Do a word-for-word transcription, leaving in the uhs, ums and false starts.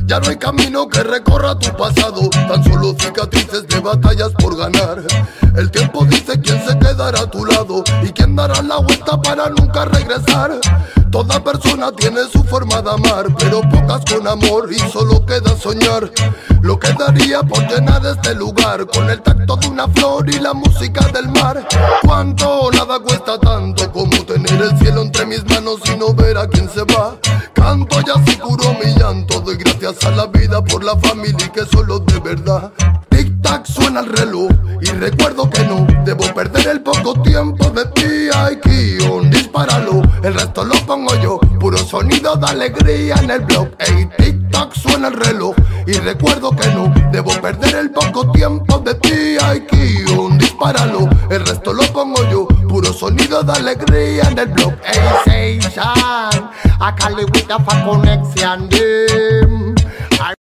Ya no hay camino que recorra tu pasado, tan solo cicatrices de batallas por ganar. El tiempo dice quién se quedará a tu lado y quién dará la vuelta para nunca regresar. Toda persona tiene su forma de amar, pero pocas con amor y solo queda soñar. Lo que daría por llenar este lugar con el tacto de una flor y la música del mar. Cuánto nada cuesta tanto como tener el cielo entre mis manos y no ver a quién se va. Canto ya se curó mi llanto, doy gracias a la vida por la familia y que solo de verdad. Tic tac suena el reloj y recuerdo que no debo perder el poco tiempo de ti. Ay, Kion, dispáralo, el resto lo pongo yo. Puro sonido de alegría en el blog. Ey, tic tac suena el reloj y recuerdo que no debo perder el poco tiempo de ti. Ay, Kion, dispáralo, el resto lo pongo yo. Puro sonido de alegría en el blog. Ey, say shine, I call it with a connection, yeah.